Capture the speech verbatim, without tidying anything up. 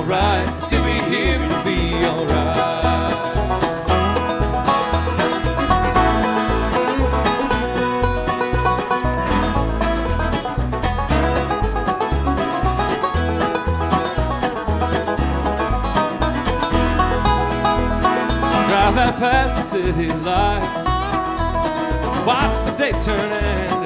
alright. It's to be here and be alright. Drive out past the city lights, watch the day turn and